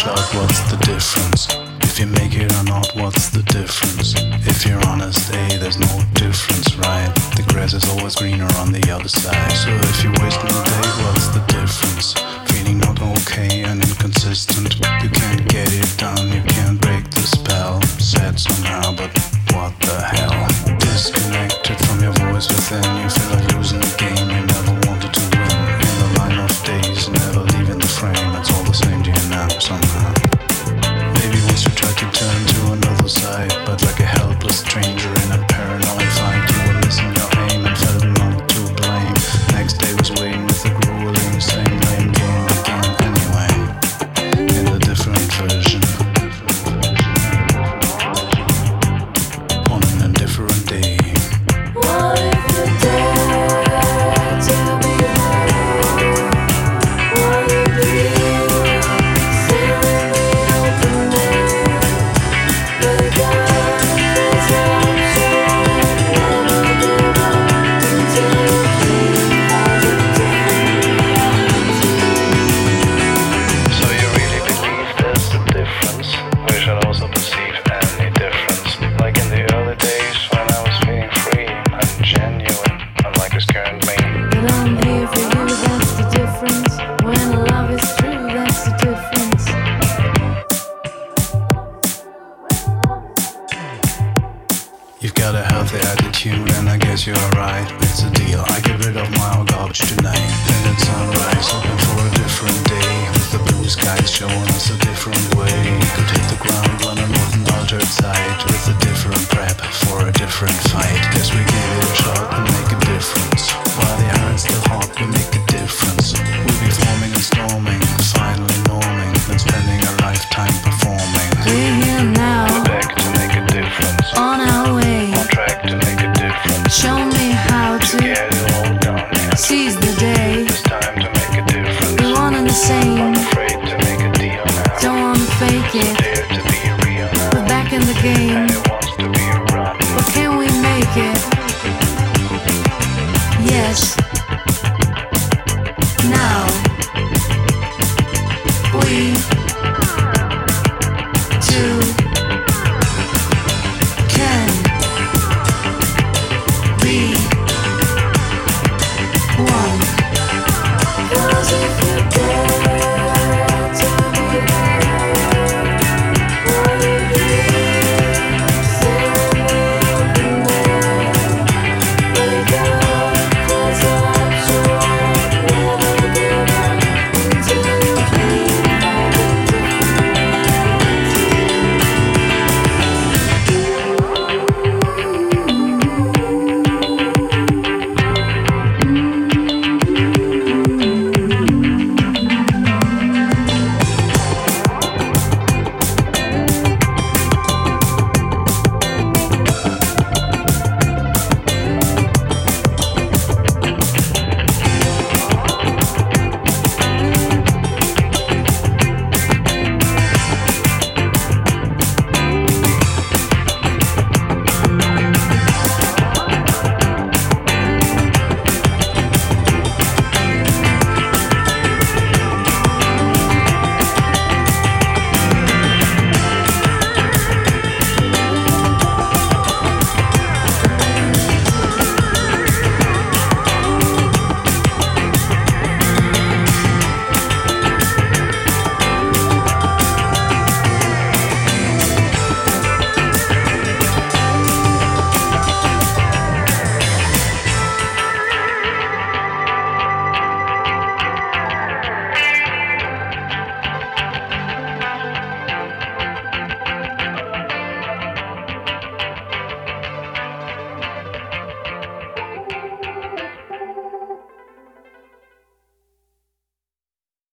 shot, what's the difference? If you make it or not, what's the difference? If you're honest, hey, there's no difference, right? The grass is always greener on the other side. So if you're wasting the day, what's the difference? Feeling not okay and inconsistent. You can't get it done, you can't break the spell. Sad somehow, but what the hell? Disconnected from your voice within. You feel like losing the game you never wanted to win. In the line of days, never leaving the frame. It's all the same to you now somehow. Maybe once you tried to turn to another side, but like a helpless stranger in a paranoid fight, you were missing your aim and felt not to blame. Next day was waiting with a grueling same lame game again anyway, in a different version, on an indifferent day. What if you dare to be whole? What if you sail in the open air? The darkness option, never give up until you feel So you really believe there's a difference? We should also perceive any difference. Like in the early days when I was feeling free and genuine, unlike his current me. But I'm here for you, that's the difference. When love is true, that's the difference. You've got a healthy attitude and I guess you're right. It's a deal, I get rid of my old garbage tonight. Then it's sunrise, hoping for a different day, with the blue skies showing us a different way. Could hit the ground on a northern altered side, with a different prep for a different fight. Guess we gave it a shot and make a difference. While the iron's still hot, we make a difference. We'll be forming and storming, finally norming, then spending a lifetime performing. We're here now, We're back to make a difference, on our way. on track to make a difference. Show me how To to get it all done, yeah. seize the day. It's time to make a difference. We're one and the same, Unafraid to make a deal now. don't wanna fake it. Dare to be real now. We're back in the game, And it wants to be run. but can we make it? Yes. Now we two can be one. 'Cause if you